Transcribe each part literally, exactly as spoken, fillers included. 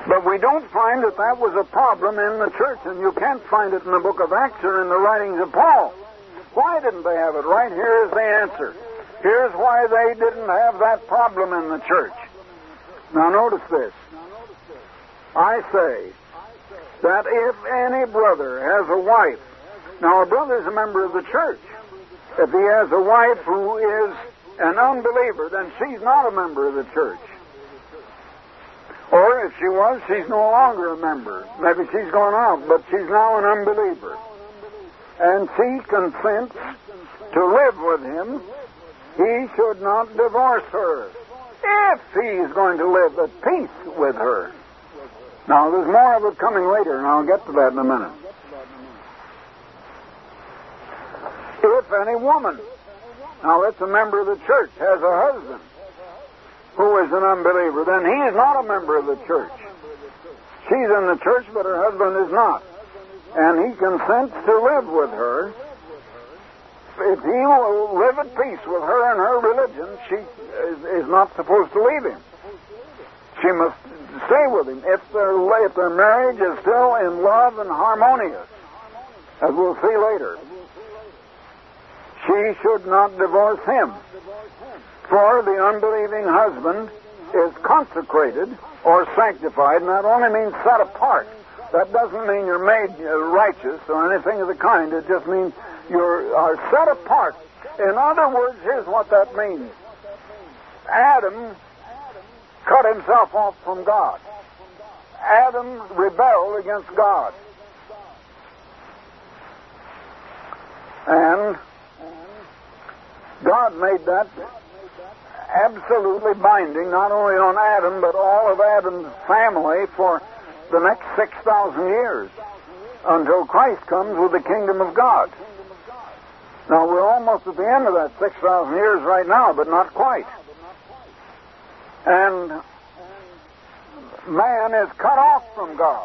But we don't find that that was a problem in the church, and you can't find it in the book of Acts or in the writings of Paul. Why didn't they have it? Right here is the answer. Here's why they didn't have that problem in the church. Now notice this. I say that if any brother has a wife, now a brother is a member of the church. If he has a wife who is an unbeliever, then she's not a member of the church. Or if she was, she's no longer a member. Maybe she's gone out, but she's now an unbeliever. And she consents to live with him. He should not divorce her if he is going to live at peace with her. Now, there's more of it coming later, and I'll get to that in a minute. If any woman, now that's a member of the church, has a husband who is an unbeliever, then he is not a member of the church. She's in the church, but her husband is not. And he consents to live with her. If he will live at peace with her and her religion, she is, is not supposed to leave him. She must stay with him if their, if their marriage is still in love and harmonious, as we'll see later. She should not divorce him. For the unbelieving husband is consecrated or sanctified, and that only means set apart. That doesn't mean you're made righteous or anything of the kind. It just means you are set apart. In other words, here's what that means. Adam cut himself off from God. Adam rebelled against God. And God made that absolutely binding, not only on Adam, but all of Adam's family for the next six thousand years, until Christ comes with the kingdom of God. Now, we're almost at the end of that six thousand years right now, but not quite. And man is cut off from God.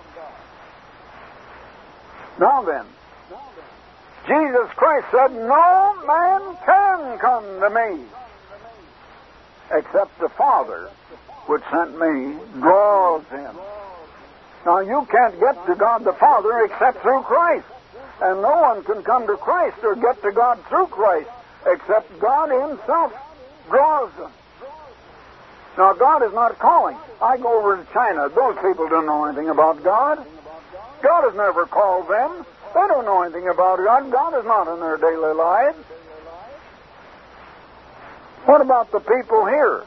Now then, Jesus Christ said, no man can come to me except the Father which sent me draws him. Now, you can't get to God the Father except through Christ. And no one can come to Christ or get to God through Christ except God himself draws them. Now, God is not calling. I go over to China. Those people don't know anything about God. God has never called them. They don't know anything about God. God is not in their daily lives. What about the people here?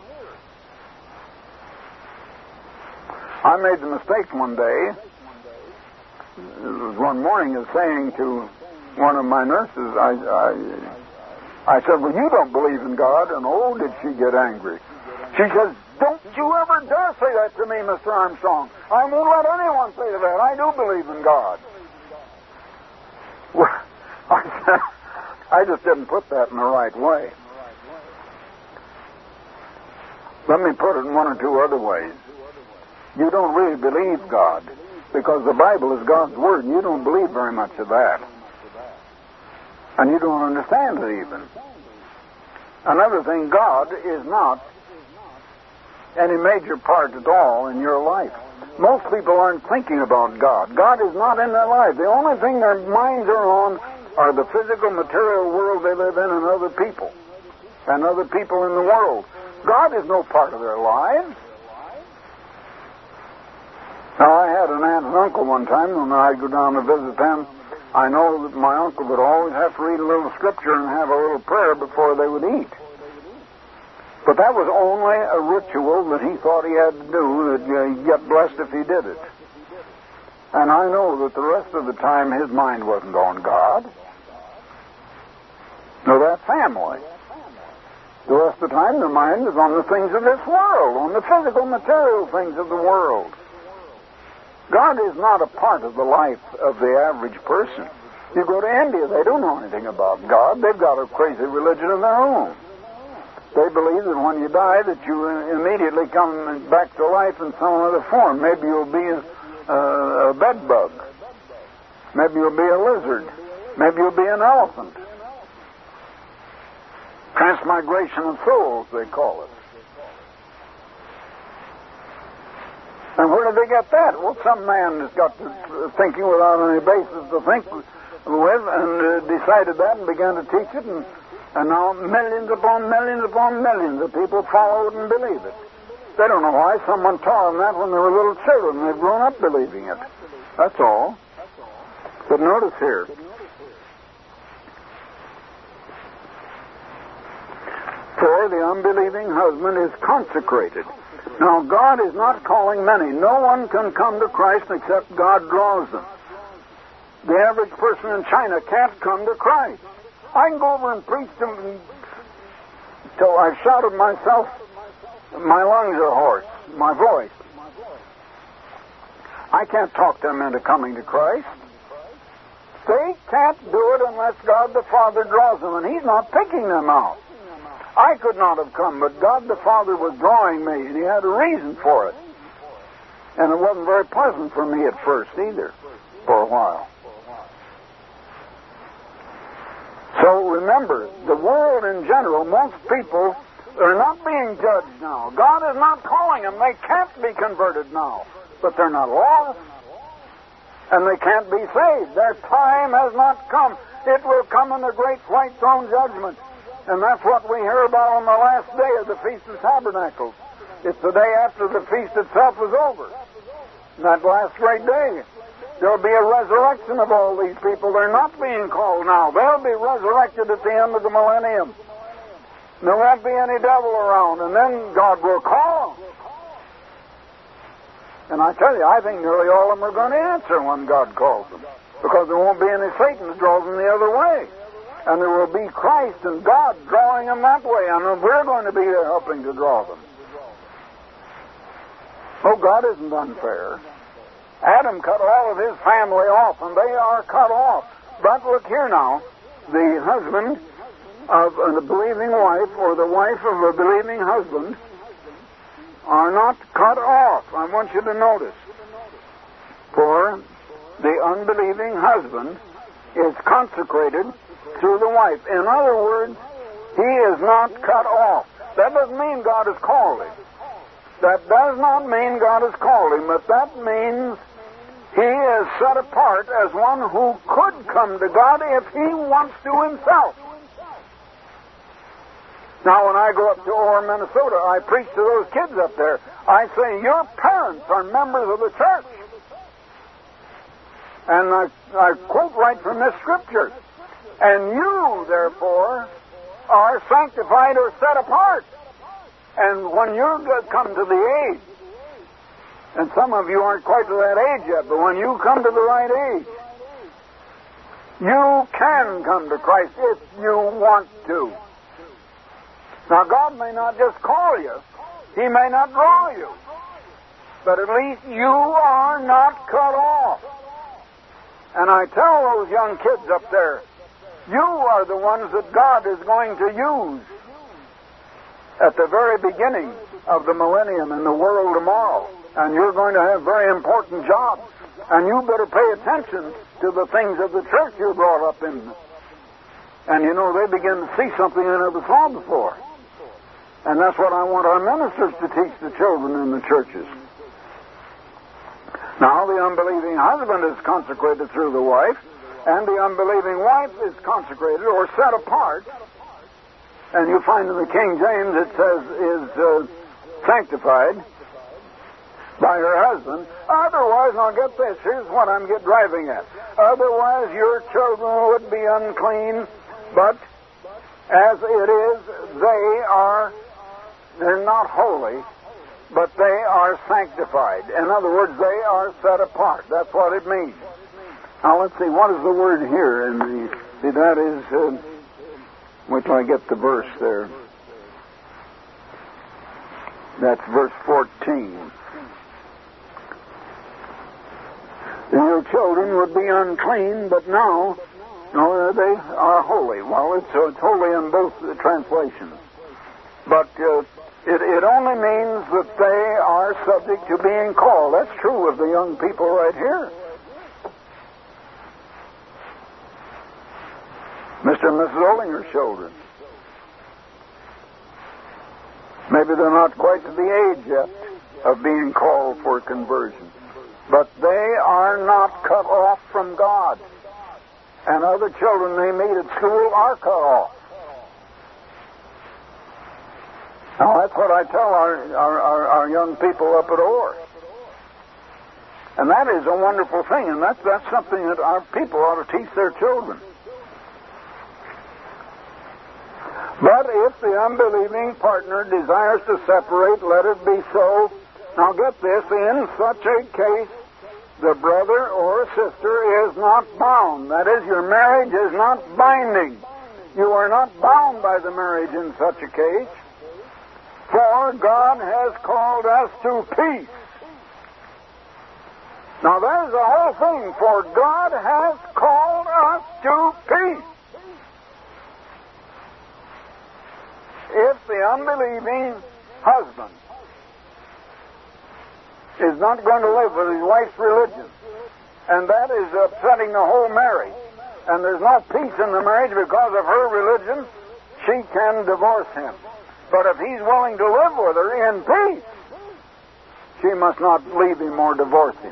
I made the mistake one day, one morning, of saying to one of my nurses, I, I, I said, well, you don't believe in God, and oh, did she get angry. She says, don't you ever dare say that to me, Mister Armstrong. I won't let anyone say that. I do believe in God. Well, I said, I just didn't put that in the right way. Let me put it in one or two other ways. You don't really believe God, because the Bible is God's Word, and you don't believe very much of that. And you don't understand it even. Another thing, God is not any major part at all in your life. Most people aren't thinking about God. God is not in their life. The only thing their minds are on are the physical, material world they live in and other people. And other people in the world. God is no part of their lives. Now, I had an aunt and uncle one time when I'd go down to visit them. I know that my uncle would always have to read a little scripture and have a little prayer before they would eat. But that was only a ritual that he thought he had to do, that uh, he'd get blessed if he did it. And I know that the rest of the time his mind wasn't on God, nor that family. The rest of the time their mind is on the things of this world, on the physical, material things of the world. God is not a part of the life of the average person. You go to India, they don't know anything about God. They've got a crazy religion of their own. They believe that when you die, that you immediately come back to life in some other form. Maybe you'll be a, a, a bed bug. Maybe you'll be a lizard. Maybe you'll be an elephant. Transmigration of souls, they call it. And where did they get that? Well, some man has got to thinking without any basis to think with, and uh, decided that and began to teach it, and, and now millions upon millions upon millions of people follow it and believe it. They don't know why. Someone taught them that when they were little children. They've grown up believing it. That's all. But notice here. For the unbelieving husband is consecrated. Now, God is not calling many. No one can come to Christ except God draws them. The average person in China can't come to Christ. I can go over and preach to them till I've shouted myself. My lungs are hoarse. My voice. I can't talk them into coming to Christ. They can't do it unless God the Father draws them, and He's not picking them out. I could not have come, but God the Father was drawing me, and He had a reason for it. And it wasn't very pleasant for me at first either, for a while. So remember, the world in general, most people are not being judged now. God is not calling them. They can't be converted now. But they're not lost. And they can't be saved. Their time has not come. It will come in the great white throne judgment. And that's what we hear about on the last day of the Feast of Tabernacles. It's the day after the feast itself is over. That last great day. There'll be a resurrection of all these people. They're not being called now. They'll be resurrected at the end of the millennium. There won't be any devil around, and then God will call them. And I tell you, I think nearly all of them are going to answer when God calls them, because there won't be any Satan that draws them the other way. And there will be Christ and God drawing them that way, and we're going to be there helping to draw them. Oh, God isn't unfair. Adam cut all of his family off, and they are cut off. But look here now, the husband of a believing wife or the wife of a believing husband are not cut off. I want you to notice. For the unbelieving husband is consecrated through the wife. In other words, he is not cut off. That doesn't mean God has called him. That does not mean God has called him, but that means he is set apart as one who could come to God if he wants to himself. Now, when I go up to Orr, Minnesota, I preach to those kids up there. I say, your parents are members of the church. And I, I quote right from this scripture. And you, therefore, are sanctified or set apart. And when you come to the age, and some of you aren't quite to that age yet, but when you come to the right age, you can come to Christ if you want to. Now, God may not just call you. He may not draw you. But at least you are not cut off. And I tell those young kids up there, you are the ones that God is going to use at the very beginning of the millennium in the world tomorrow. And you're going to have very important jobs. And you better pay attention to the things of the church you're brought up in. And you know, they begin to see something they never saw before. And that's what I want our ministers to teach the children in the churches. Now, the unbelieving husband is consecrated through the wife, and the unbelieving wife is consecrated or set apart. And you find in the King James it says is uh, sanctified by her husband. Otherwise, now get this, here's what I'm get driving at. Otherwise, your children would be unclean, but as it is, they are, they're not holy, but they are sanctified. In other words, they are set apart. That's what it means. Now, let's see, what is the word here in the, see, that is, uh, wait till I get the verse there. That's verse fourteen. Your children would be unclean, but now, no, they are holy. Well, it's, uh, it's holy in both the translations. But uh, it, it only means that they are subject to being called. That's true of the young people right here. Mister and Missus Ollinger's children. Maybe they're not quite to the age yet, of being called for conversion. But they are not cut off from God. And other children they meet at school are cut off. Now, that's what I tell our, our, our, our young people up at Orr. And that is a wonderful thing, and that's, that's something that our people ought to teach their children. But if the unbelieving partner desires to separate, let it be so. Now get this, in such a case, the brother or sister is not bound. That is, your marriage is not binding. You are not bound by the marriage in such a case. For God has called us to peace. Now there's the whole thing. For God has called us to peace. If the unbelieving husband is not going to live with his wife's religion, and that is upsetting the whole marriage, and there's no peace in the marriage because of her religion, she can divorce him. But if he's willing to live with her in peace, she must not leave him or divorce him.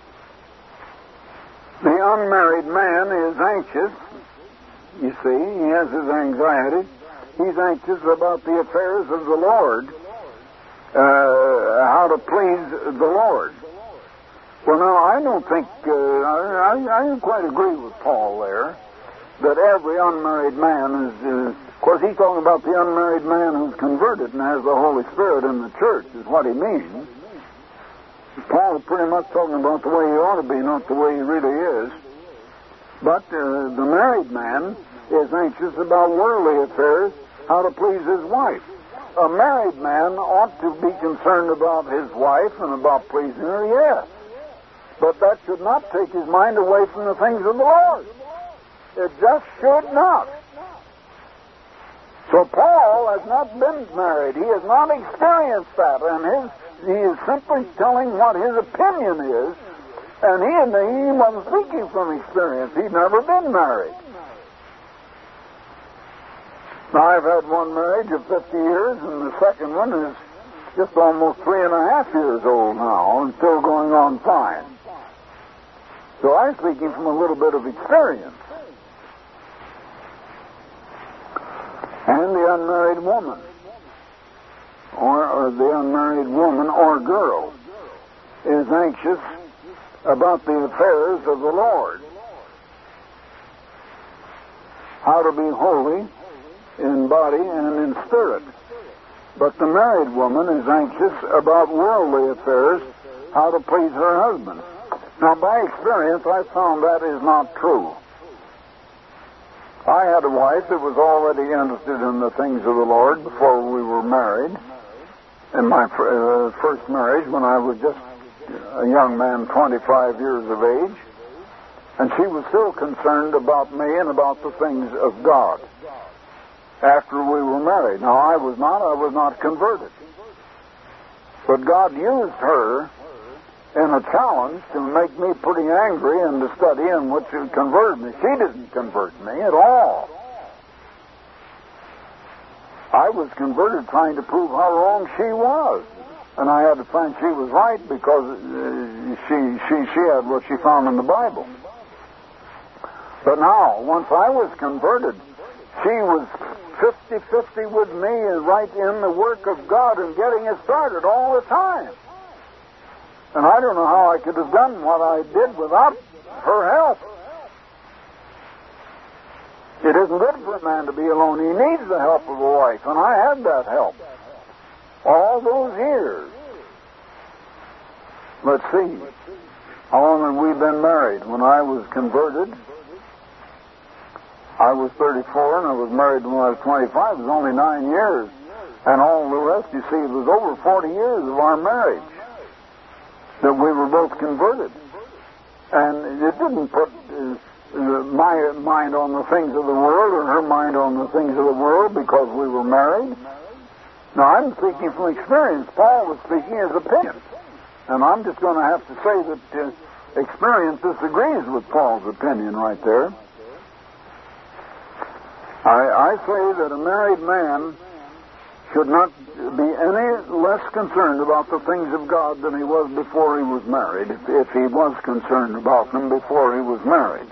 The unmarried man is anxious. You see, he has his anxiety. He's anxious about the affairs of the Lord, uh, how to please the Lord. Well, now, I don't think, uh, I, I, I don't quite agree with Paul there, that every unmarried man is, is, of course, he's talking about the unmarried man who's converted and has the Holy Spirit in the church, is what he means. Paul's pretty much talking about the way he ought to be, not the way he really is. But uh, the married man is anxious about worldly affairs, how to please his wife. A married man ought to be concerned about his wife and about pleasing her, yes. But that should not take his mind away from the things of the Lord. It just should not. So Paul has not been married. He has not experienced that. And his, he is simply telling what his opinion is. And he, he wasn't speaking from experience. He'd never been married. Now, I've had one marriage of fifty years, and the second one is just almost three and a half years old now, and still going on fine. So I'm speaking from a little bit of experience. And the unmarried woman, or, or the unmarried woman or girl, is anxious about the affairs of the Lord. How to be holy in body and in spirit. But the married woman is anxious about worldly affairs, how to please her husband. Now, by experience, I found that is not true. I had a wife that was already interested in the things of the Lord before we were married. In my uh, first marriage, when I was just a young man, twenty-five years of age, and she was still concerned about me and about the things of God after we were married. Now, I was not, I was not converted. But God used her in a challenge to make me pretty angry and to study in which it converted me. She didn't convert me at all. I was converted trying to prove how wrong she was. And I had to find she was right because uh, she, she, she had what she found in the Bible. But now, once I was converted, she was fifty-fifty with me and right in the work of God and getting it started all the time. And I don't know how I could have done what I did without her help. It isn't good for a man to be alone. He needs the help of a wife, and I had that help all those years. Let's see. How long had we been married? When I was converted, I was thirty-four, and I was married when I was twenty-five. It was only nine years. And all the rest, you see, it was over forty years of our marriage that we were both converted. And it didn't put uh, my mind on the things of the world or her mind on the things of the world because we were married. Now, I'm speaking from experience. Paul was speaking as opinion. And I'm just going to have to say that uh, experience disagrees with Paul's opinion right there. I, I say that a married man should not be any less concerned about the things of God than he was before he was married, if, if he was concerned about them before he was married.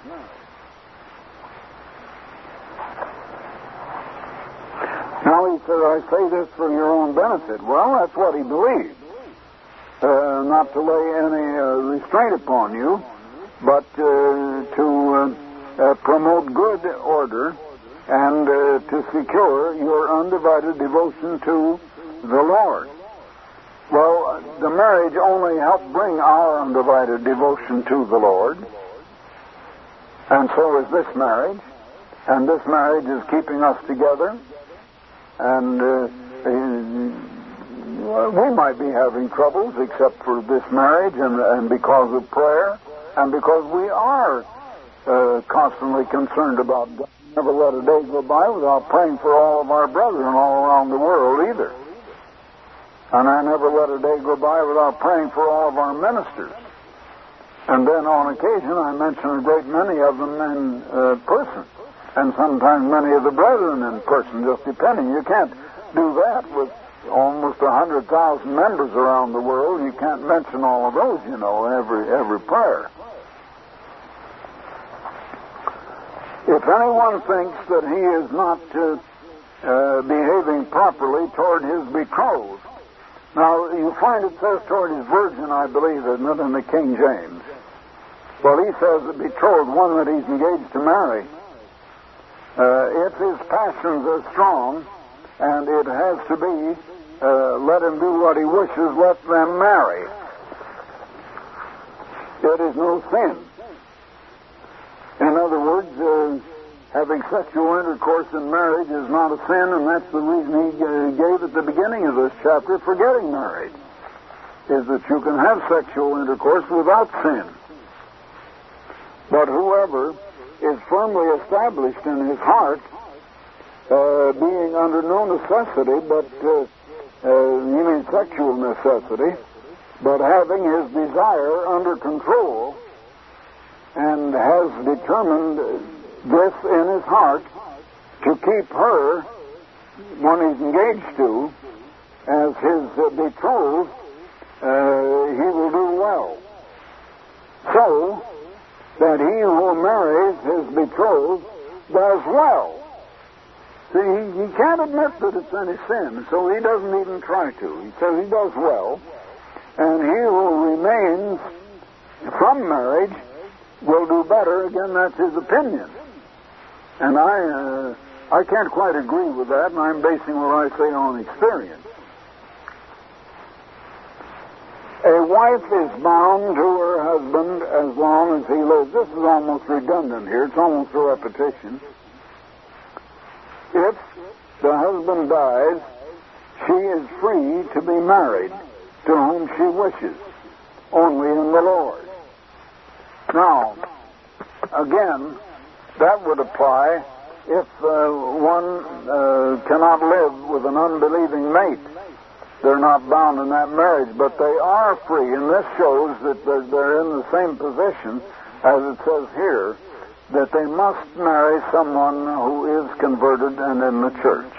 Now he said, I say this for your own benefit. Well, that's what he believed. Uh, not to lay any uh, restraint upon you, but uh, to uh, uh, promote good order and uh, to secure your undivided devotion to the Lord. Well, the marriage only helped bring our undivided devotion to the Lord, and so is this marriage, and this marriage is keeping us together, and uh, uh, we might be having troubles except for this marriage, and, and because of prayer, and because we are uh, constantly concerned about God. Never let a day go by without praying for all of our brethren all around the world either. And I never let a day go by without praying for all of our ministers. And then on occasion I mention a great many of them in uh, person, and sometimes many of the brethren in person, just depending. You can't do that with almost a hundred thousand members around the world. You can't mention all of those, you know, in every, every prayer. If anyone thinks that he is not uh, uh, behaving properly toward his betrothed, now you find it says toward his virgin, I believe, isn't it, in the King James? Well, he says that betrothed, one that he's engaged to marry. Uh, if his passions are strong, and it has to be, uh, let him do what he wishes, let them marry. It is no sin. In other words, uh, having sexual intercourse in marriage is not a sin, and that's the reason he uh, gave at the beginning of this chapter for getting married, is that you can have sexual intercourse without sin. But whoever is firmly established in his heart, uh, being under no necessity, but, uh, uh, you mean sexual necessity, but having his desire under control, and has determined this in his heart to keep her, one he's engaged to, as his uh, betrothed, uh, he will do well. So that he who marries his betrothed does well. See, he, he can't admit that it's any sin, so he doesn't even try to. He says he does well, and he who remains from marriage will do better. Again, that's his opinion. And I uh, I can't quite agree with that, and I'm basing what I say on experience. A wife is bound to her husband as long as he lives. This is almost redundant here. It's almost a repetition. If the husband dies, she is free to be married to whom she wishes, only in the Lord. Now, again, that would apply if uh, one uh, cannot live with an unbelieving mate. They're not bound in that marriage, but they are free, and this shows that they're, they're in the same position as it says here, that they must marry someone who is converted and in the church.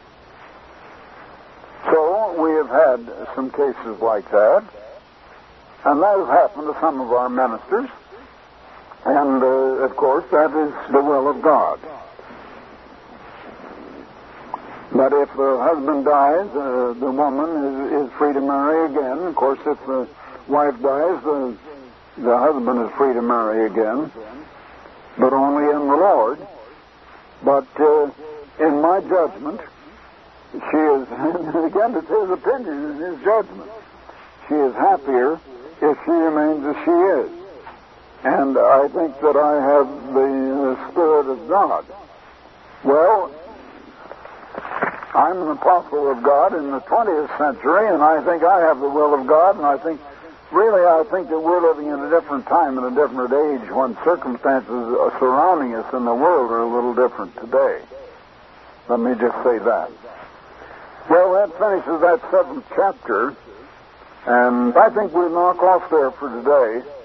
So we have had some cases like that, and that has happened to some of our ministers. And, uh, of course, that is the will of God. But if the husband dies, uh, the woman is, is free to marry again. Of course, if the wife dies, the, the husband is free to marry again, but only in the Lord. But uh, in my judgment, she is, again, it's his opinion, it's his judgment. She is happier if she remains as she is. And I think that I have the uh, Spirit of God. Well, I'm an apostle of God in the twentieth century, and I think I have the will of God, and I think, really, I think that we're living in a different time and a different age when circumstances surrounding us in the world are a little different today. Let me just say that. Well, that finishes that seventh chapter, and I think we'll knock off there for today.